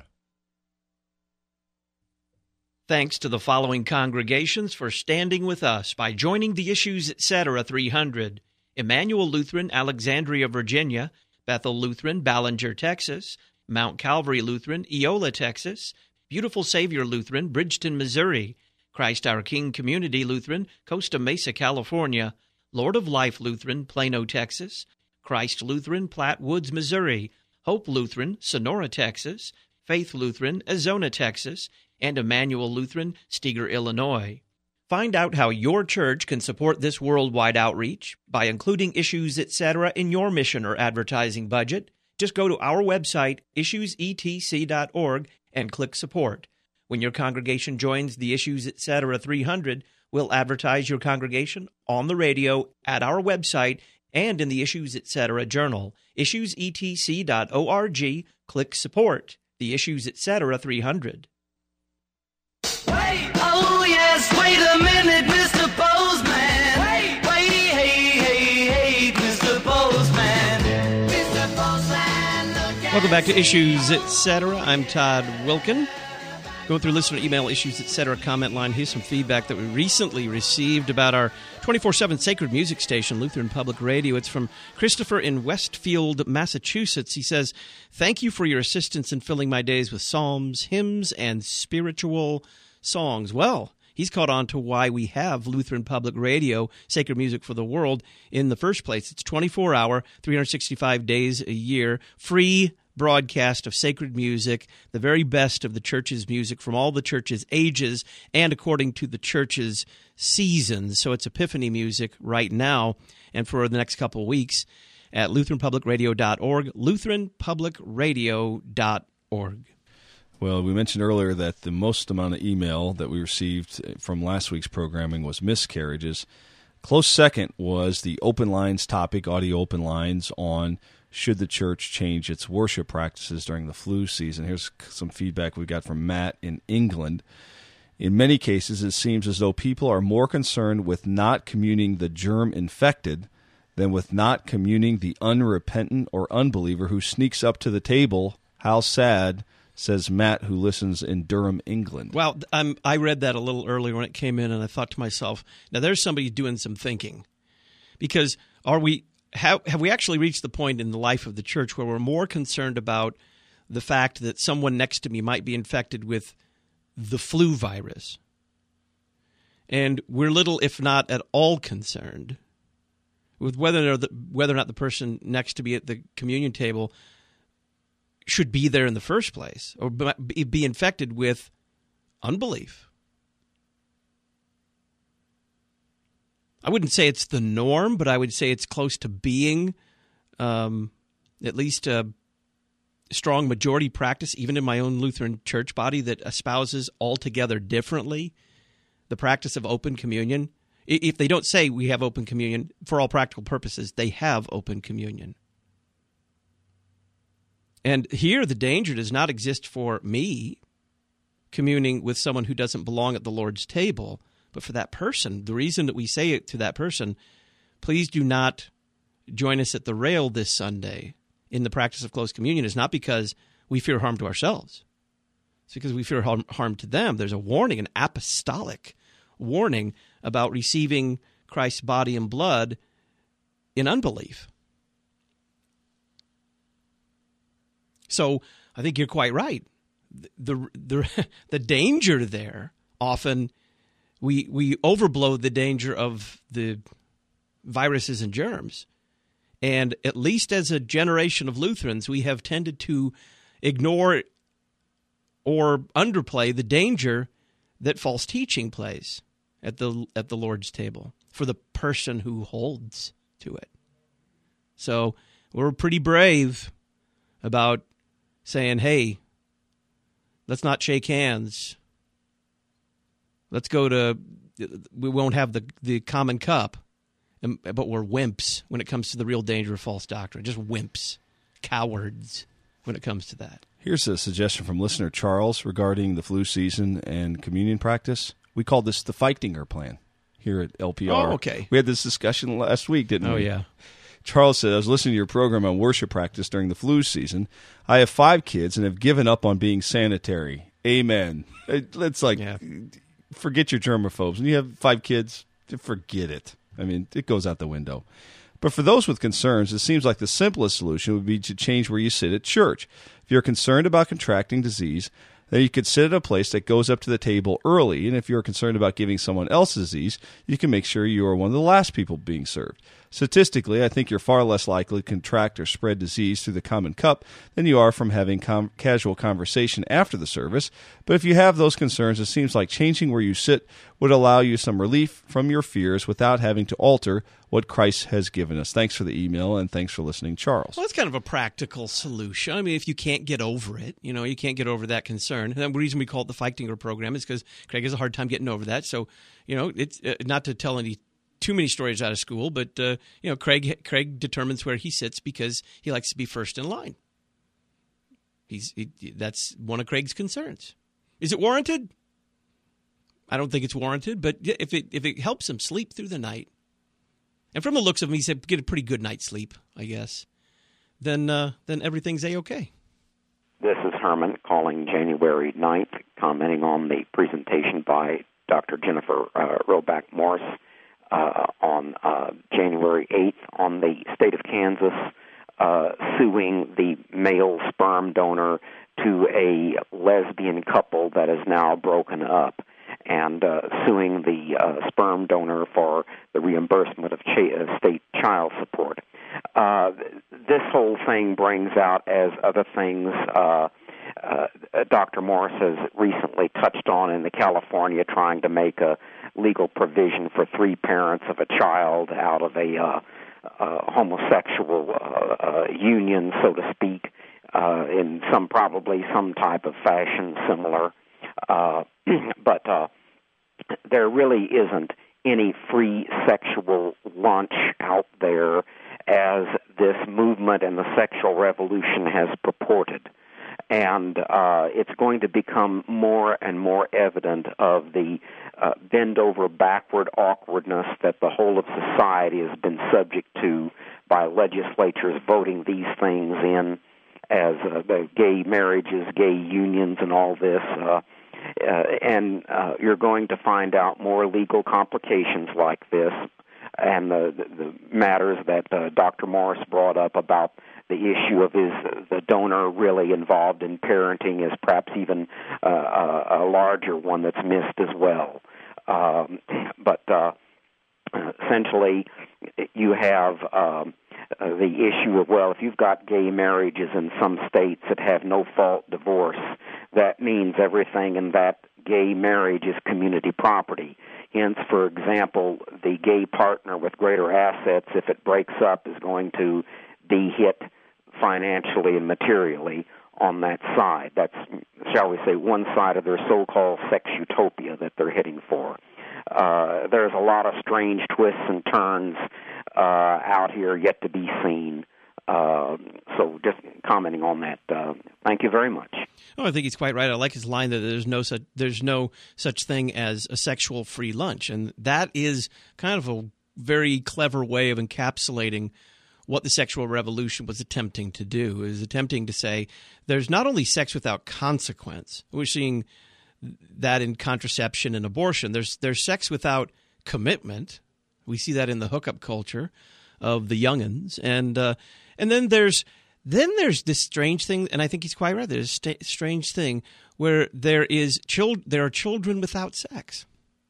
Thanks to the following congregations for standing with us by joining the Issues, Etc. 300. Emmanuel Lutheran, Alexandria, Virginia. Bethel Lutheran, Ballinger, Texas. Mount Calvary Lutheran, Eola, Texas. Beautiful Savior Lutheran, Bridgeton, Missouri. Christ Our King Community Lutheran, Costa Mesa, California. Lord of Life Lutheran, Plano, Texas. Christ Lutheran, Platte Woods, Missouri, Hope Lutheran, Sonora, Texas, Faith Lutheran, Azona, Texas, and Emmanuel Lutheran, Steger, Illinois. Find out how your church can support this worldwide outreach by including Issues, Etc. in your mission or advertising budget. Just go to our website, issuesetc.org, and click Support. When your congregation joins the Issues, Etc. 300, we'll advertise your congregation on the radio, at our website, and in the Issues, Etc. journal, issuesetc.org, click Support, the Issues, Etc. 300. Wait, oh yes, wait a minute, Mr. Postman. Wait, hey, Mr. Postman. Mr. Postman, look at Welcome back to Issues, Etc. I'm Todd Wilkin. Going through listener email, Issues, Etc. comment line. Here's some feedback that we recently received about our 24/7 sacred music station, Lutheran Public Radio. It's from Christopher in Westfield, Massachusetts. He says, "Thank you for your assistance in filling my days with psalms, hymns, and spiritual songs." Well, he's caught on to why we have Lutheran Public Radio, sacred music for the world, in the first place. It's 24-hour, 365 days a year, free broadcast of sacred music, the very best of the church's music from all the church's ages and according to the church's seasons. So it's Epiphany music right now and for the next couple of weeks at LutheranPublicRadio.org, LutheranPublicRadio.org. Well, we mentioned earlier that the most amount of email that we received from last week's programming was miscarriages. Close second was the open lines topic, audio open lines on should the church change its worship practices during the flu season? Here's some feedback we got from Matt in England. In many cases, it seems as though people are more concerned with not communing the germ-infected than with not communing the unrepentant or unbeliever who sneaks up to the table. How sad, says Matt, who listens in Durham, England. Well, I read that a little earlier when it came in, and I thought to myself, now there's somebody doing some thinking. Because have we actually reached the point in the life of the church where we're more concerned about the fact that someone next to me might be infected with the flu virus? And we're little, if not at all, concerned with whether or not the person next to me at the communion table should be there in the first place or be infected with unbelief. I wouldn't say it's the norm, but I would say it's close to being at least a strong majority practice, even in my own Lutheran church body, that espouses altogether differently the practice of open communion. If they don't say we have open communion, for all practical purposes, they have open communion. And here the danger does not exist for me communing with someone who doesn't belong at the Lord's table, but for that person. The reason that we say it to that person, please do not join us at the rail this Sunday in the practice of close communion, is not because we fear harm to ourselves. It's because we fear harm to them. There's a warning, an apostolic warning about receiving Christ's body and blood in unbelief. So I think you're quite right. The danger there, often we overblow the danger of the viruses and germs. And at least as a generation of Lutherans, we have tended to ignore or underplay the danger that false teaching plays at the Lord's table for the person who holds to it. So we're pretty brave about saying, hey, let's not shake hands. Let's go to, we won't have the common cup, but we're wimps when it comes to the real danger of false doctrine. Just wimps, cowards when it comes to that. Here's a suggestion from listener Charles regarding the flu season and communion practice. We call this the Feichtinger plan here at LPR. Oh, okay. We had this discussion last week, didn't we? Oh, yeah. Charles said, I was listening to your program on worship practice during the flu season. I have 5 kids and have given up on being sanitary. Amen. It's like, forget your germaphobes. When you have 5 kids, forget it. I mean, it goes out the window. But for those with concerns, it seems like the simplest solution would be to change where you sit at church. If you're concerned about contracting disease, then you could sit at a place that goes up to the table early. And if you're concerned about giving someone else disease, you can make sure you are one of the last people being served. Statistically, I think you're far less likely to contract or spread disease through the common cup than you are from having casual conversation after the service. But if you have those concerns, it seems like changing where you sit would allow you some relief from your fears without having to alter what Christ has given us. Thanks for the email, and thanks for listening, Charles. Well, that's kind of a practical solution. I mean, if you can't get over it, you can't get over that concern. And the reason we call it the Feichtinger program is because Craig has a hard time getting over that. So, it's not to tell too many stories out of school, but Craig determines where he sits because he likes to be first in line. That's one of Craig's concerns. Is it warranted? I don't think it's warranted, but if it helps him sleep through the night, and from the looks of him, he said get a pretty good night's sleep, I guess, then everything's A-okay. This is Herman calling January 9th, commenting on the presentation by Dr. Jennifer Roback Morse on January 8th on the state of Kansas suing the male sperm donor to a lesbian couple that is now broken up, and suing the sperm donor for the reimbursement of state child support. This whole thing brings out, as other things Dr. Morse has recently touched on in the California trying to make a legal provision for 3 parents of a child out of a homosexual union, so to speak, in probably some type of fashion similar. But there really isn't any free sexual lunch out there as this movement and the sexual revolution has purported. And it's going to become more and more evident of the bend-over backward awkwardness that the whole of society has been subject to by legislatures voting these things in as the gay marriages, gay unions, and all this. And you're going to find out more legal complications like this, and the matters that Dr. Morris brought up about the issue of is the donor really involved in parenting is perhaps even a larger one that's missed as well. But essentially, you have the issue of, well, if you've got gay marriages in some states that have no-fault divorce, that means everything in that gay marriage is community property. Hence, for example, the gay partner with greater assets, if it breaks up, is going to be hit financially and materially on that side. That's, shall we say, one side of their so-called sex utopia that they're hitting for. There's a lot of strange twists and turns out here yet to be seen. So just commenting on that. Thank you very much. Oh, I think he's quite right. I like his line that there's no such thing as a sexual free lunch, and that is kind of a very clever way of encapsulating what the sexual revolution was attempting to do. It was attempting to say there's not only sex without consequence. We're seeing that in contraception and abortion. There's sex without commitment. We see that in the hookup culture of the youngins, and then there's this strange thing, and I think he's quite right. There's a strange thing where there are children without sex.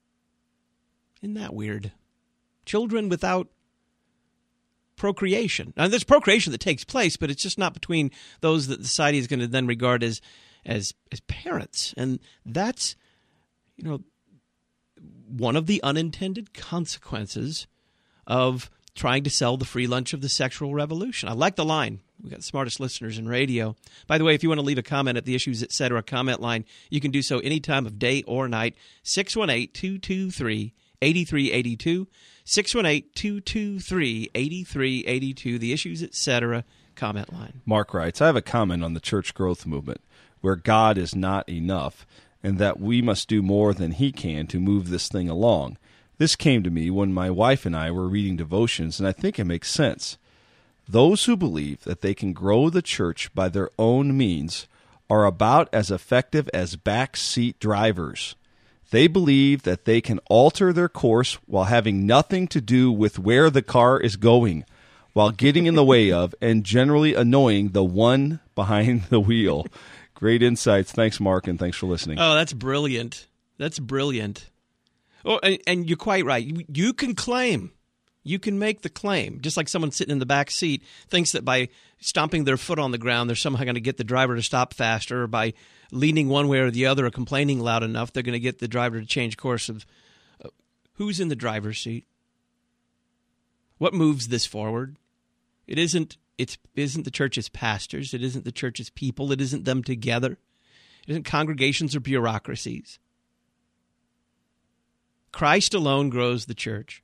Isn't that weird? Children without procreation. Now, there's procreation that takes place, but it's just not between those that society is going to then regard as parents, and that's one of the unintended consequences of trying to sell the free lunch of the sexual revolution. I like the line. We've got the smartest listeners in radio. By the way, if you want to leave a comment at the Issues Etc. comment line, you can do so any time of day or night. 618-223-8382. 618-223-8382. The Issues Etc. comment line. Mark writes, I have a comment on the church growth movement, where God is not enough, and that we must do more than He can to move this thing along. This came to me when my wife and I were reading devotions, and I think it makes sense. Those who believe that they can grow the church by their own means are about as effective as backseat drivers. They believe that they can alter their course while having nothing to do with where the car is going, while getting in the way of and generally annoying the one behind the wheel. Great insights. Thanks, Mark, and thanks for listening. Oh, that's brilliant. That's brilliant. Oh, and you're quite right. You can claim. You can make the claim, just like someone sitting in the back seat thinks that by stomping their foot on the ground, they're somehow going to get the driver to stop faster, or by leaning one way or the other or complaining loud enough, they're going to get the driver to change course of who's in the driver's seat. What moves this forward? It isn't the church's pastors. It isn't the church's people. It isn't them together. It isn't congregations or bureaucracies. Christ alone grows the church.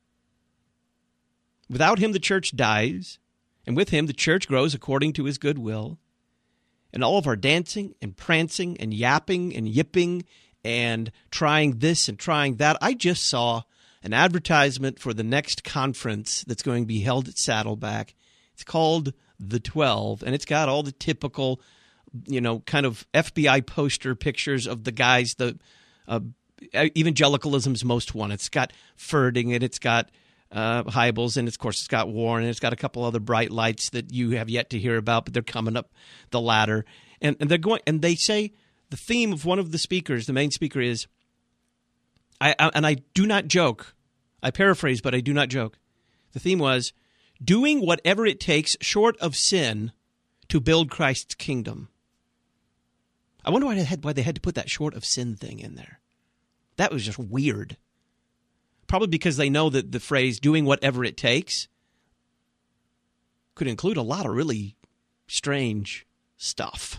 Without Him, the church dies, and with Him, the church grows according to His good will. And all of our dancing and prancing and yapping and yipping and trying this and trying that. I just saw an advertisement for the next conference that's going to be held at Saddleback. It's called The 12, and it's got all the typical, kind of FBI poster pictures of the guys, the evangelicalism's most one. It's got Ferding, and it's got Hybels, and of course it's got Warren, and it's got a couple other bright lights that you have yet to hear about, but they're coming up the ladder. And they're going, and they say the theme of one of the speakers, the main speaker, is, I do not joke. I paraphrase, but I do not joke. The theme was doing whatever it takes short of sin to build Christ's kingdom. I wonder why they had to put that short of sin thing in there. That was just weird. Probably because they know that the phrase doing whatever it takes could include a lot of really strange stuff.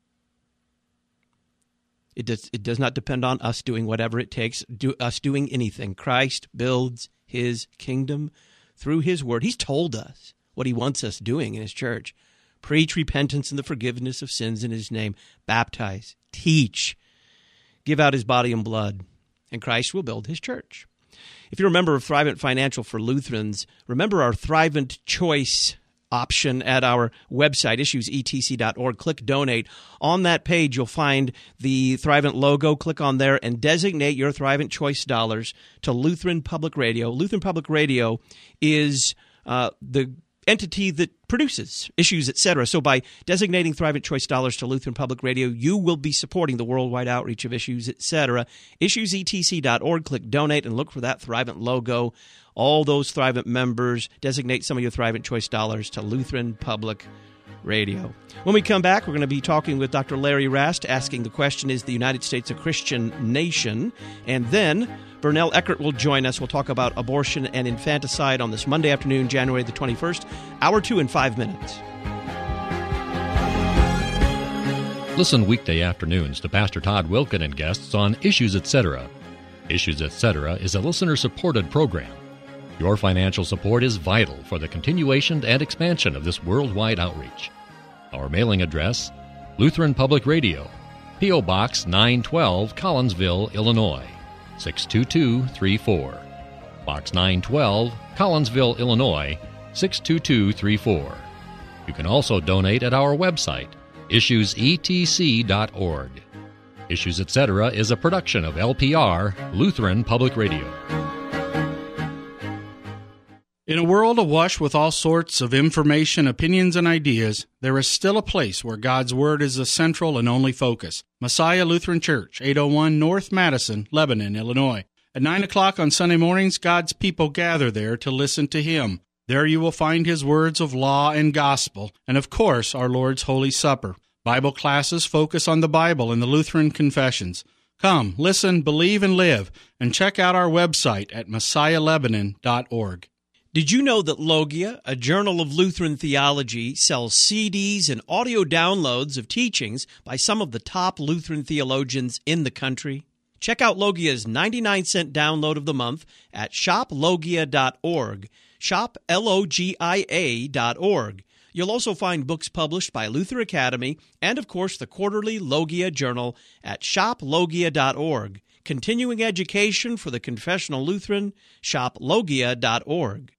It does not depend on us doing whatever it takes, us doing anything. Christ builds His kingdom through His word. He's told us what he wants us doing in his church. Preach repentance and the forgiveness of sins in his name. Baptize. Teach. Give out his body and blood. And Christ will build his church. If you're a member of Thrivent Financial for Lutherans, remember our Thrivent Choice option at our website, issuesetc.org. Click Donate. On that page, you'll find the Thrivent logo. Click on there and designate your Thrivent Choice dollars to Lutheran Public Radio. Lutheran Public Radio is the entity that produces Issues, etc. So by designating Thrivent Choice dollars to Lutheran Public Radio, you will be supporting the worldwide outreach of Issues, etc. Issuesetc.org. Click Donate and look for that Thrivent logo. All those Thrivent members, designate some of your Thrivent Choice dollars to Lutheran Public Radio. When we come back, we're going to be talking with Dr. Larry Rast, asking the question, is the United States a Christian nation? And then Bernell Eckert will join us. We'll talk about abortion and infanticide on this Monday afternoon, January the 21st, hour 2 in 5 minutes. Listen weekday afternoons to Pastor Todd Wilken and guests on Issues, Etc. Issues, Etc. is a listener-supported program. Your financial support is vital for the continuation and expansion of this worldwide outreach. Our mailing address, Lutheran Public Radio, P.O. Box 912, Collinsville, Illinois, 62234. Box 912, Collinsville, Illinois, 62234. You can also donate at our website, issuesetc.org. Issues, Etc. is a production of LPR, Lutheran Public Radio. In a world awash with all sorts of information, opinions, and ideas, there is still a place where God's Word is the central and only focus. Messiah Lutheran Church, 801 North Madison, Lebanon, Illinois. At 9 o'clock on Sunday mornings, God's people gather there to listen to Him. There you will find His words of law and gospel, and of course, our Lord's Holy Supper. Bible classes focus on the Bible and the Lutheran confessions. Come, listen, believe, and live, and check out our website at messiahlebanon.org. Did you know that Logia, a journal of Lutheran theology, sells CDs and audio downloads of teachings by some of the top Lutheran theologians in the country? Check out Logia's 99-cent download of the month at shoplogia.org, shoplogia.org. You'll also find books published by Luther Academy and, of course, the quarterly Logia Journal at shoplogia.org. Continuing education for the confessional Lutheran, shoplogia.org.